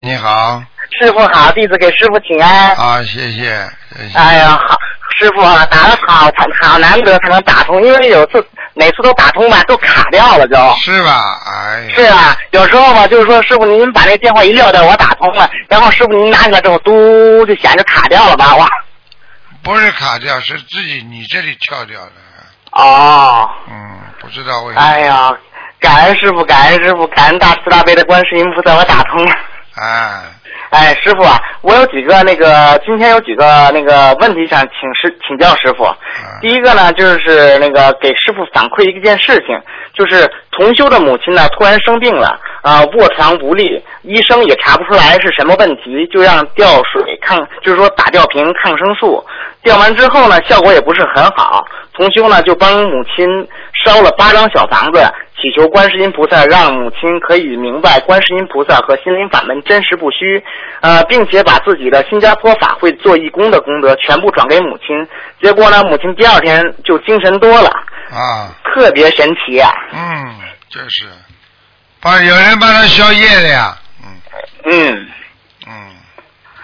你好。 师傅好，弟子给师傅请安。 啊，谢谢，谢谢。 哎呀，好，师傅啊，打得好，好难得才能打通，因为每次都打通吧，都卡掉了就。 是吧？哎。 是啊，有时候吧，就是说师傅您把那电话一撂掉，我打通了，然后师傅您拿起来之后，嘟就显着卡掉了吧，哇。 不是卡掉，是自己你这里跳掉的。 哦。 不知道为什么。 哎呀，感恩师傅，感恩师傅，感恩大慈大悲的观世音菩萨，我打通了。哎，师傅啊，我有几个今天有几个问题想请教师傅。第一个呢，就是给师傅反馈一件事情，就是同修的母亲呢突然生病了，卧床无力，医生也查不出来是什么问题，就让吊水就是说打吊瓶抗生素，吊完之后呢效果也不是很好，同修呢就帮母亲烧了8张小房子，祈求观世音菩萨让母亲可以明白观世音菩萨和心灵法门真实不虚，并且把自己的新加坡法会做义工的功德全部转给母亲。结果呢，母亲第2天就精神多了，特别神奇啊。 就是，有人帮他消业的呀。